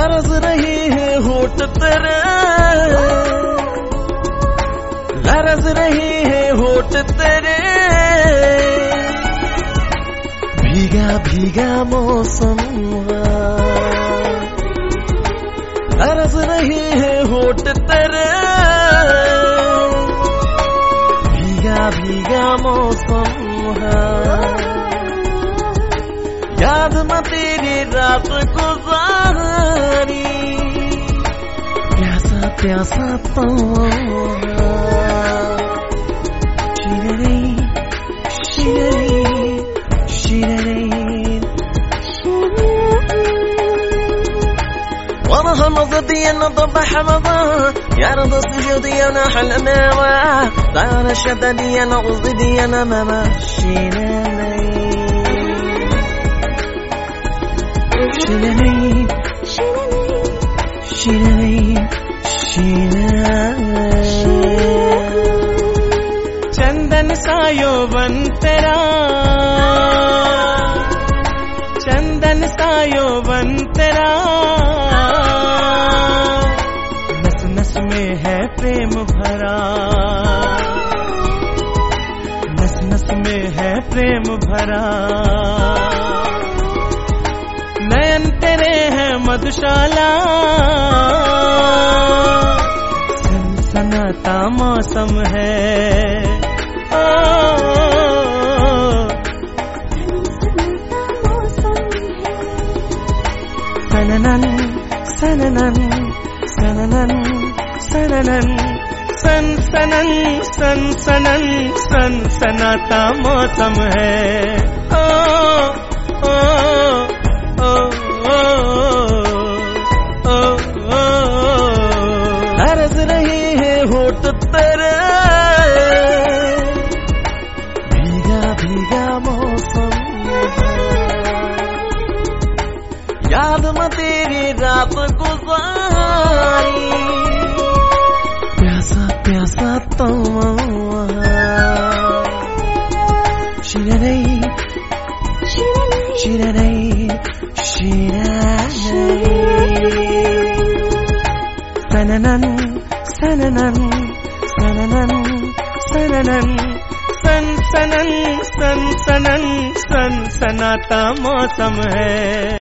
लरज़ रहे हैं होठ तेरे, लरज़ रहे हैं होठ तेरे, भीगा भीगा मौसम लरज़ रहे हैं होठ तेरे, भीगा भीगा मौसम याद में तेरी रात गुजारी, प्यासा प्यासा शिररे शिररे शिररे وانا مضدي انا ضبح رمضان يا رضا سجودي انا حلمي طير شددي انا قصدي انا ما مشينا شيرني شيرني شيرني चंदन सा यौवन तेरा, चंदन सा यौवन तेरा, नस नस में है प्रेम भरा, नस नस में है प्रेम भरा, नयन तेरे हैं मधुशाला, सनसनाता मौसम है, सननन सननन सननन सननन सनसनन सनसनन सनसनाता मौसम है, ओ ओ ओ ओ ओ लरज़ रहे हैं होठ तेरे, भीगा भीगा मौसम याद में तेरी रात गुजारी, प्यासा प्यासा शिररे शिररे शिररे सननन सननन सननन सननन सनसनन सनसनन सनसनाता मौसम है।